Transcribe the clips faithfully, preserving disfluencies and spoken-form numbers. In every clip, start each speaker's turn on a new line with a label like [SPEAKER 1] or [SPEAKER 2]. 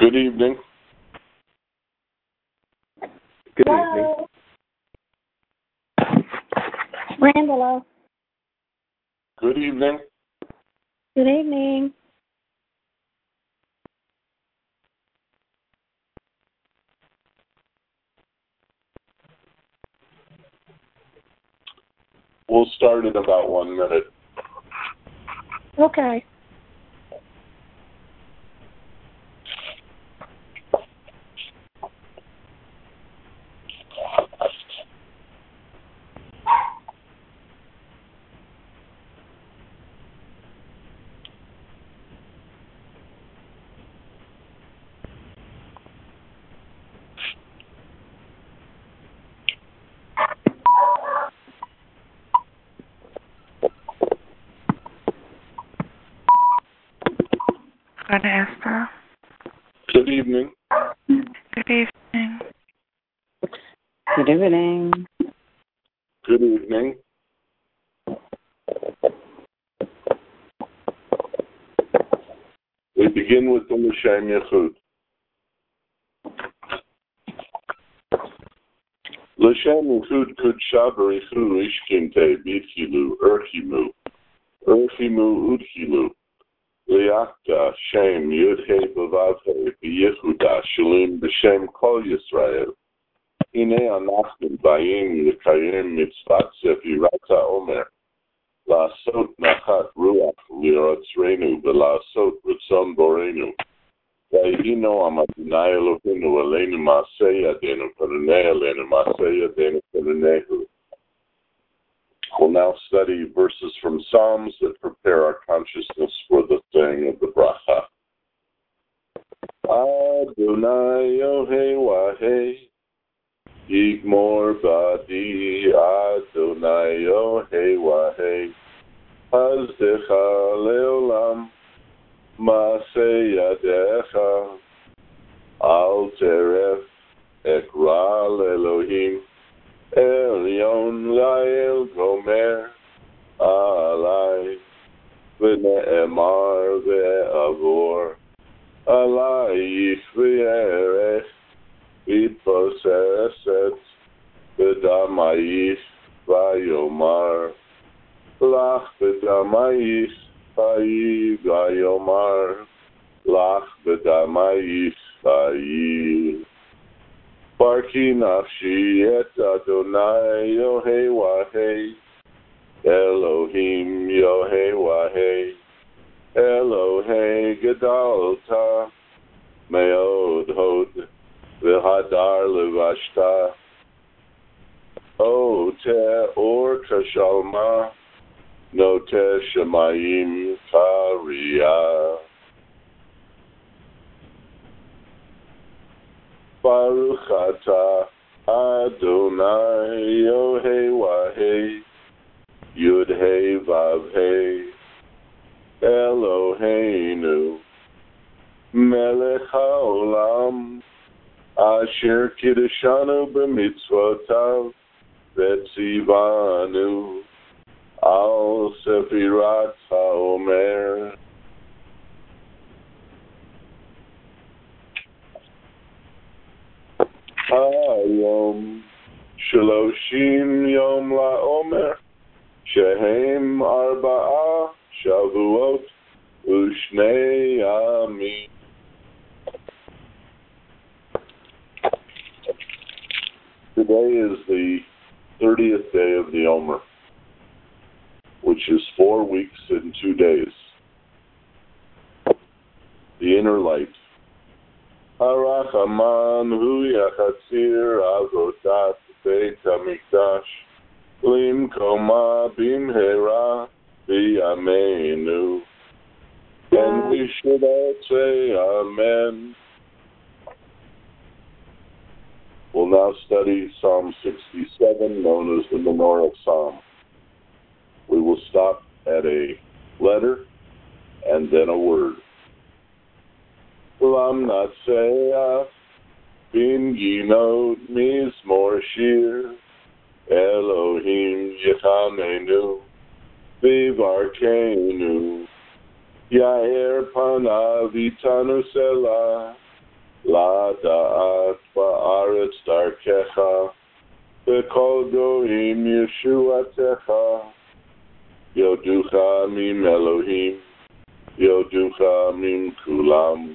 [SPEAKER 1] Good evening.
[SPEAKER 2] Good Hello.
[SPEAKER 3] evening. Randall.
[SPEAKER 1] Good evening.
[SPEAKER 3] Good evening.
[SPEAKER 1] We'll start in about one minute.
[SPEAKER 3] Okay.
[SPEAKER 4] Esther.
[SPEAKER 1] Good evening.
[SPEAKER 4] Good evening.
[SPEAKER 2] Good evening.
[SPEAKER 1] Good evening. We begin with the L'Shem Yechud. L'Shem Yechud Kudsha B'Richu Ishkinte B'Itchilu Erchimu Erchimu Udchilu Liakta Shem Yudhe B'Vavhe B'Yehuda Shalim B'Shem Kol Yisrael Hine Anachnu Bayim L'Kayim Mitzvat Sefirata Omer La'asot Nachat Ruach Li'Rotzreinu V'La'asot Ritzon Borenu V'Yino Amadinai Eloheinu Aleinu Ma'aseh Yadenu Perenei Aleinu Ma'aseh Yadenu Perenehu. We'll now study verses from Psalms that prepare our consciousness for the saying of the bracha. Adonai Yohei Wahei Yigmor Badi Adonai Yohei Wahei Hazdecha Leolam Maaseh Yadecha Al Teref Ekra Elohim Elyon Lael Gomer Alai V'ne'emar Ve'avor Alai V'yerech V'poseset V'damayis V'yomar Lach V'damayis V'yomar Lach V'damayis V'yi Barki nafshi et Adonai Yohei Wahei Elohim Yohei Wahei Elohei Gedalta Meod Hod V'hadar Levashta O Te Or Kashalma Note Shemayim Kariyah Baruch Atah Adonai Yohei Wahei Yud-Hei Vav-Hei Eloheinu Melech HaOlam Asher Kiddushanu B'mitzvotav V'tzivanu Al Sefirat HaOmer. Hayom Shaloshim Yom LaOmer Shehem Arba'a Shavuot Ushnei Yamim. Today is the thirtieth day of the Omer, which is four weeks and two days. The inner light. Harachaman hu yachatzir avodat beit hamikdash limkoma bimhera b'yameinu. And we should all say Amen. We'll now study Psalm sixty-seven, known as the Menorah Psalm. We will stop at a letter and then a word. Lam Natseach Bin Ginot Mizmor Shir Elohim Yechamenu Vivarkenu Yair Panav Itanu Selah La da'at ba'aretz darkecha, V'kol goim yeshuatecha, Yoducha mim Elohim, Yoducha mim kulam.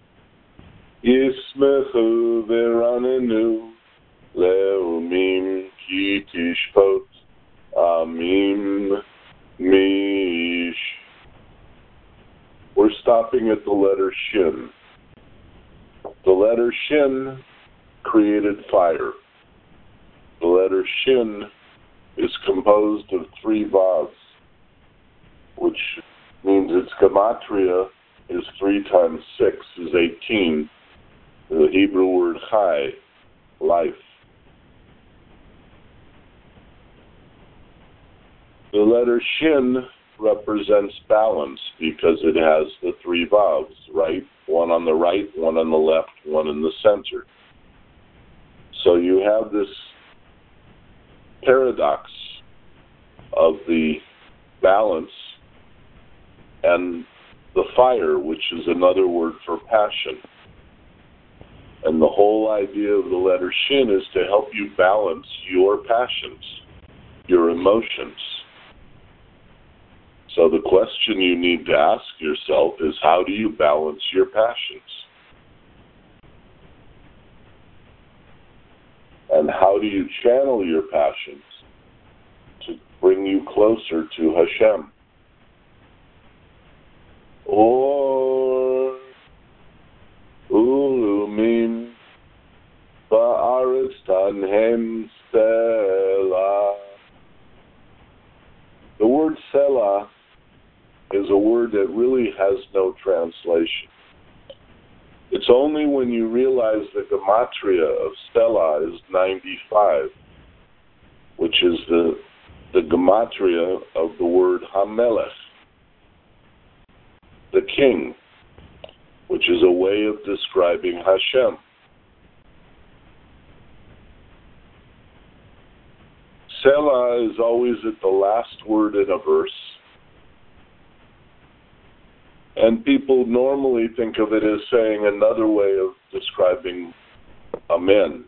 [SPEAKER 1] Yismechu v'ranenu, Leumim ki tishpot, Amim mish. We're stopping at the letter Shin. The letter Shin created fire. The letter Shin is composed of three Vavs, which means its gematria is three times six is eighteen. The Hebrew word chai, life. The letter Shin represents balance because it has the three Vavs, right? One on the right, one on the left, one in the center. So you have this paradox of the balance and the fire, which is another word for passion. And the whole idea of the letter Shin is to help you balance your passions, your emotions. So the question you need to ask yourself is, how do you balance your passions? And how do you channel your passions to bring you closer to Hashem? Or ulumim ba'aretz tanhem selah. The word selah is a word that really has no translation. It's only when you realize the gematria of Selah is ninety-five, which is the, the gematria of the word Hamelech, the king, which is a way of describing Hashem. Selah is always at the last word in a verse. And people normally think of it as saying another way of describing Amen.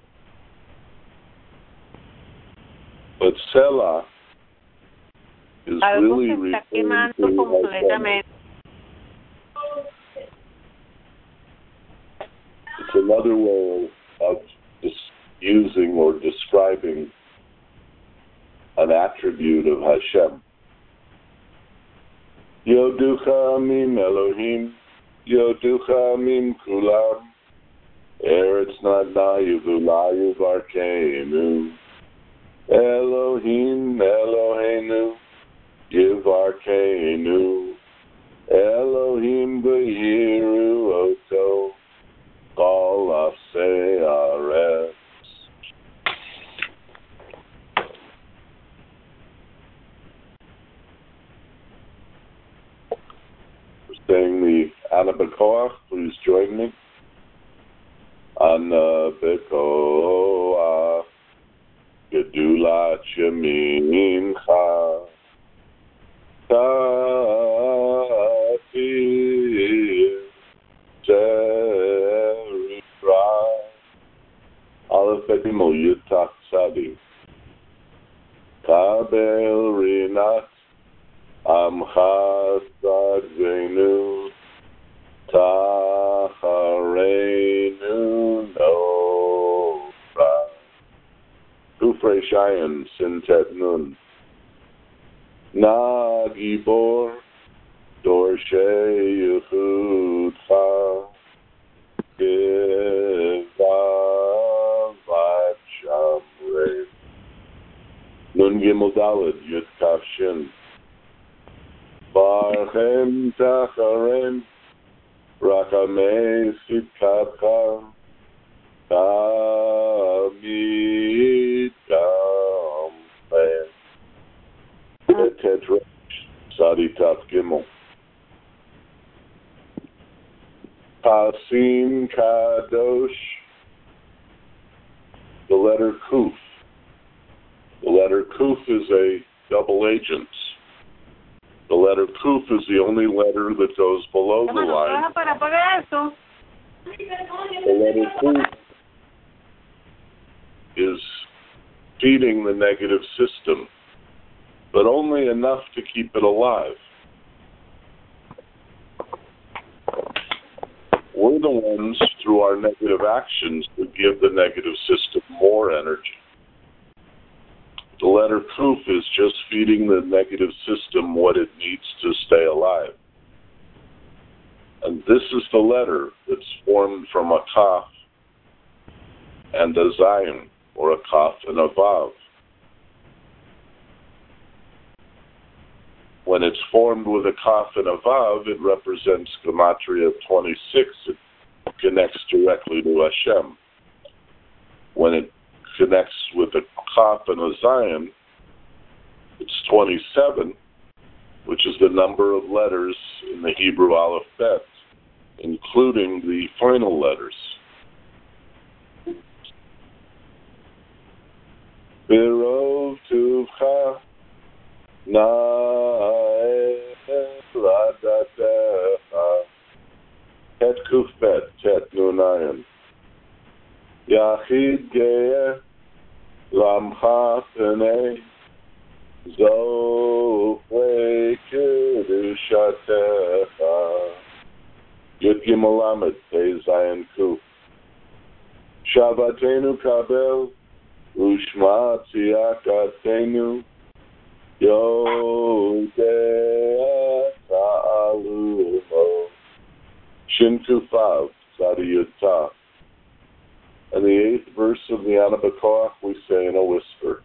[SPEAKER 1] But Selah is
[SPEAKER 5] Algo
[SPEAKER 1] really
[SPEAKER 5] se está
[SPEAKER 1] referring
[SPEAKER 5] quemando
[SPEAKER 1] to
[SPEAKER 5] completamente.
[SPEAKER 1] It's another way of just using or describing an attribute of Hashem. Yoducha mim Elohim, Yoducha mim kulam, Eretz nadayu v'layu varkeinu, Elohim Eloheinu, Yivarkeinu, Elohim v'yiru oto, Kol afsei haaretz. Saying the Ana B'Koach, please join me. Ana B'Koach, Gedulat Yemincha, Tatir Terikra, Aleph Edimo Yutak Sadi, Kabel Rinat, Amcha Tzadvenu, Tachareinu Nora. Kufrei Shayan Sintet Nun. Na Gibor, Dorshei Yechudcha, Givavat Shamre. Nun Gimel Daled, Yud Kaf Shin. Barchem Tacharem, Rachamei Sitkatcha, Tamid Gamchen. Tetrash, Sadi Taf Gimel. Pasim Kadosh, the letter Kuf. The letter Kuf is a double agent. The letter Kuf is the only letter that goes below the line. The letter Kuf is feeding the negative system, but only enough to keep it alive. We're the ones, through our negative actions, who give the negative system more energy. The letter Kuf is just feeding the negative system what it needs to stay alive. And this is the letter that's formed from a Kaf and a Zayin, or a Kaf and a Vav. When it's formed with a Kaf and a Vav, it represents Gematria twenty-six. It connects directly to Hashem. When it connects with a Kaf and a Zayin, it's twenty-seven, which is the number of letters in the Hebrew alphabet, including the final letters. Birov tuvcha na'eh ladatecha tet kufbet tet nunayim yachid ge'eh lamcha p'nei zofrei kedushatecha Yud Gimel Lamed Pei Zayin Kuf Shabbatenu kabel Ushma tziyakatenu Yodea ta'alumo Shin Kufav Tzadi Yud. And the eighth verse of the Ana B'Koach we say in a whisper.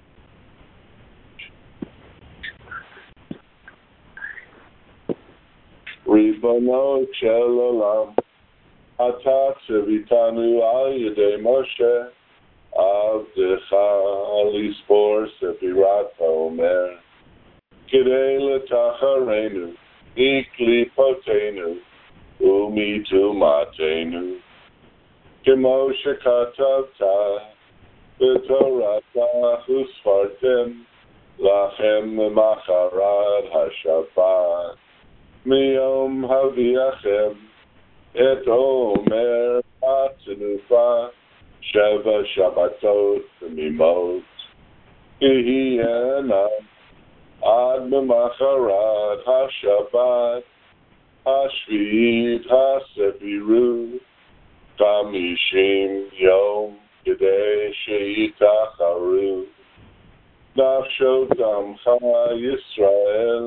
[SPEAKER 1] Ribono shel olam Ata tzivitanu al yedei Moshe Avdecha lispor sefirat haomer Kidei letacharenu Iklipotenu Umitumatenu Kimo shekatavta B'torata husfartem Lachem memacharad hashabat Miyom haviachem Et omer atzenufa Sheva Shabbatot Mimot Ihiyena Ad Memacharat HaShabbat HaShvi'it HaSefiru Kamishim Yom Kedei Sheitacharu Nafshot Amcha Yisrael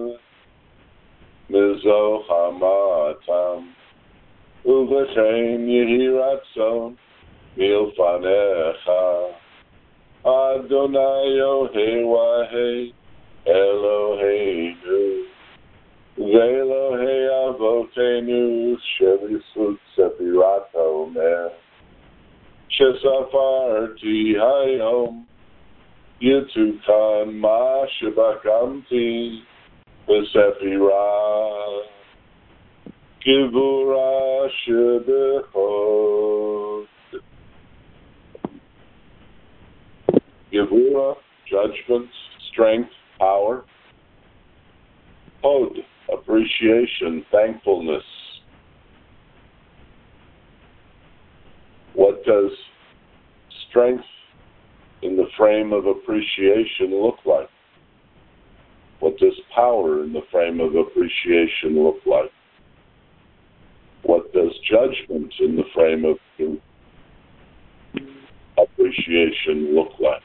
[SPEAKER 1] Mizohamatam Uvechem Yehi Ratzon Milfanecha Adonai Yohei Eloheinu Ve'Elohei Avotenu Shevisut Sefirat HaOmer Shesafarti Hayom Yitukan Ma Shebakamti V'Sefirah Givura Shebechot Givura, judgment, strength, power. Hod, appreciation, thankfulness. What does strength in the frame of appreciation look like? What does power in the frame of appreciation look like? What does judgment in the frame of appreciation look like?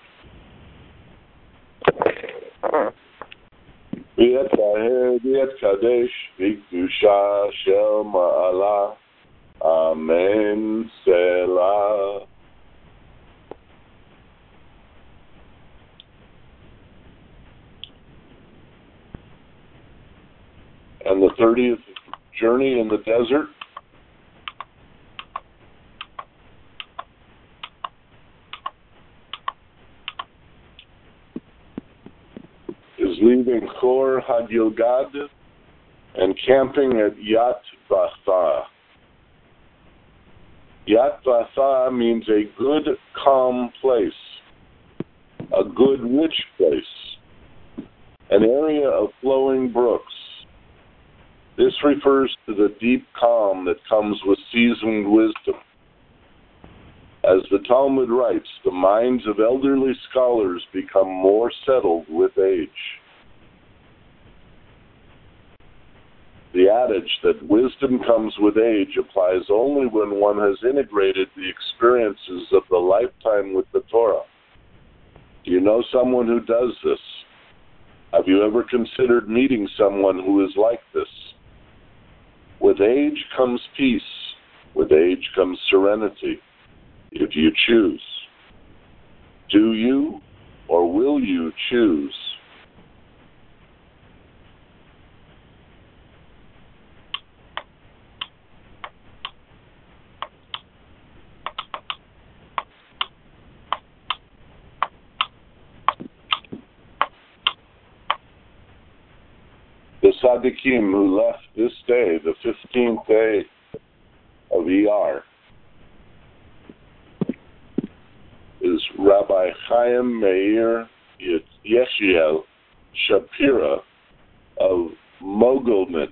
[SPEAKER 1] V'et Kaher, V'et Kadesh, V'Kedusha Shel Ma'ala, Amen, Selah. And the thirtieth journey in the desert, is leaving Chor HaGilgad and camping at Yat Batha. Yat Batha means a good, calm place, a good, rich place, an area of flowing brooks. This refers to the deep calm that comes with seasoned wisdom As the Talmud writes, the minds of elderly scholars become more settled with age. The adage that wisdom comes with age applies only when one has integrated the experiences of the lifetime with the Torah. Do you know someone who does this? Have you ever considered meeting someone who is like this? With age comes peace. With age comes serenity, if you choose. Do you or will you choose? The Tzaddikim who left this day, the fifteenth day of Iyar, is Rabbi Chaim Meir Yechiel Shapira of Mogilnitz.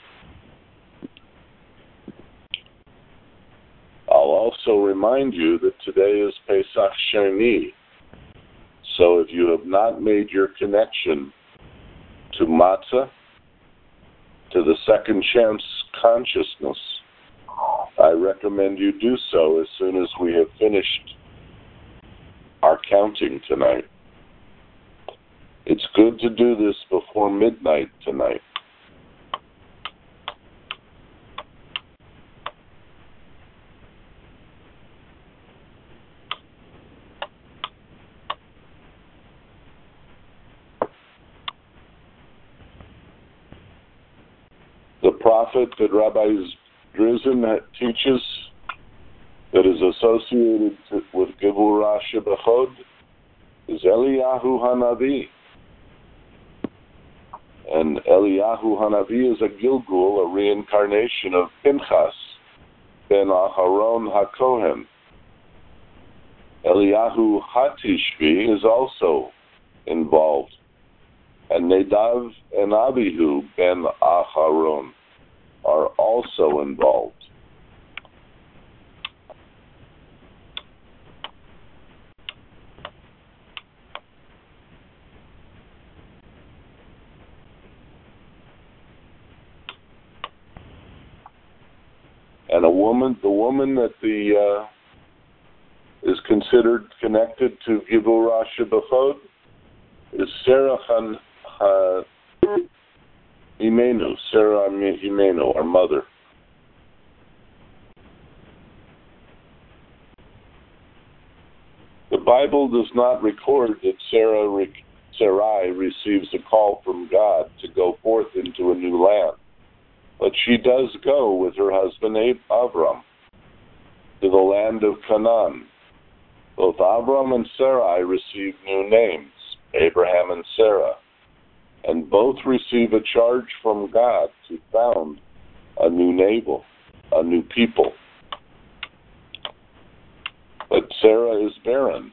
[SPEAKER 1] I'll also remind you that today is Pesach Sheni, so if you have not made your connection to Matzah, to the second chance consciousness, I recommend you do so as soon as we have finished our counting tonight. It's good to do this before midnight tonight. The prophet that Rabbi Drizin teaches that is associated to, with Gevurah Shebechod is Eliyahu Hanavi. And Eliyahu Hanavi is a Gilgul, a reincarnation of Pinchas ben Aharon HaKohen. Eliyahu Hatishbi is also involved. And Nadav and Abihu ben Aharon are also involved. And a woman, the woman that the uh, is considered connected to Gevurah Shebechod is Sarah Han uh, Imenu, Sarah Imenu, our mother. The Bible does not record that Sarah Sarai receives a call from God to go forth into a new land, but she does go with her husband Avram to the land of Canaan. Both Avram and Sarai receive new names, Abraham and Sarah, and both receive a charge from God to found a new navel, a new people. But Sarah is barren,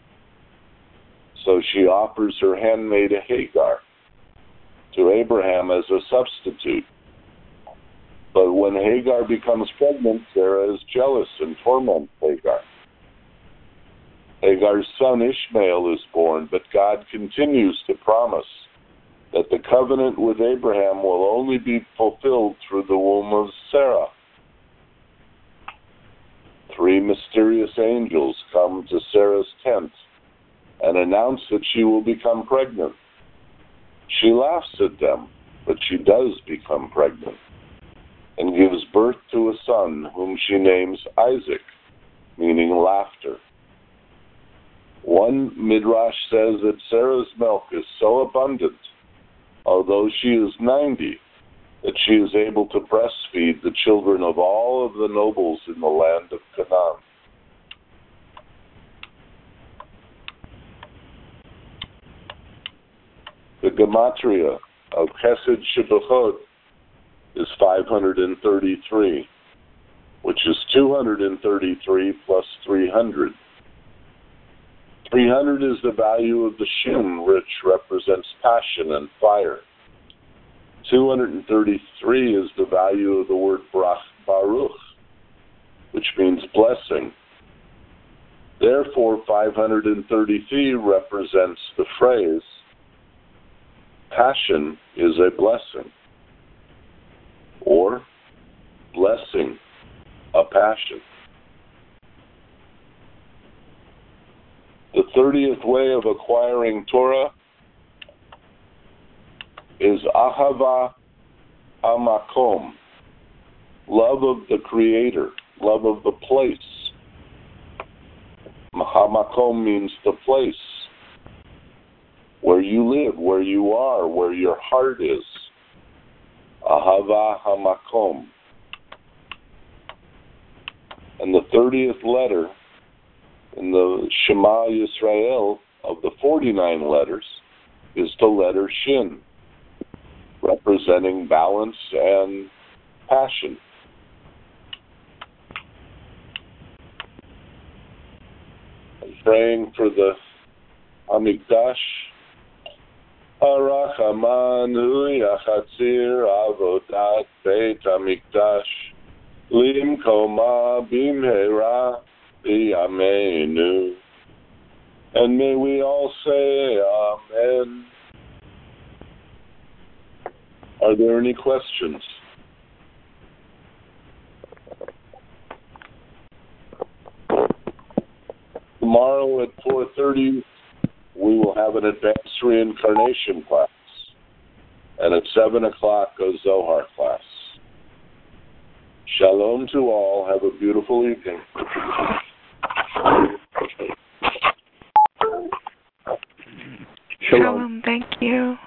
[SPEAKER 1] so she offers her handmaid Hagar to Abraham as a substitute. But when Hagar becomes pregnant, Sarah is jealous and torments Hagar. Hagar's son Ishmael is born, but God continues to promise that the covenant with Abraham will only be fulfilled through the womb of Sarah. Three mysterious angels come to Sarah's tent and announce that she will become pregnant. She laughs at them, but she does become pregnant and gives birth to a son whom she names Isaac, meaning laughter. One midrash says that Sarah's milk is so abundant, although she is ninety, that she is able to breastfeed the children of all of the nobles in the land of Canaan. The gematria of Chesed Shebechod is five hundred thirty-three, which is two hundred thirty-three plus three hundred. three hundred is the value of the shin, which represents passion and fire. two hundred thirty-three is the value of the word baruch, which means blessing. Therefore, five hundred thirty-three represents the phrase, passion is a blessing, or blessing a passion. The thirtieth way of acquiring Torah is ahava hamakom, love of the Creator, love of the place. Hamakom means the place where you live, where you are, where your heart is. Ahava hamakom. And the thirtieth letter in the Shema Yisrael of the forty-nine letters is the letter Shin, representing balance and passion. And praying for the Hamikdash. Harachamanu yachatzir avodat beit Hamikdash limkoma bimhera b'yameinu. And may we all say Amen. Are there any questions? Tomorrow at four thirty, we will have an advanced reincarnation class. And at seven o'clock, a Zohar class. Shalom to all. Have a beautiful evening.
[SPEAKER 4] Shalom. Thank you.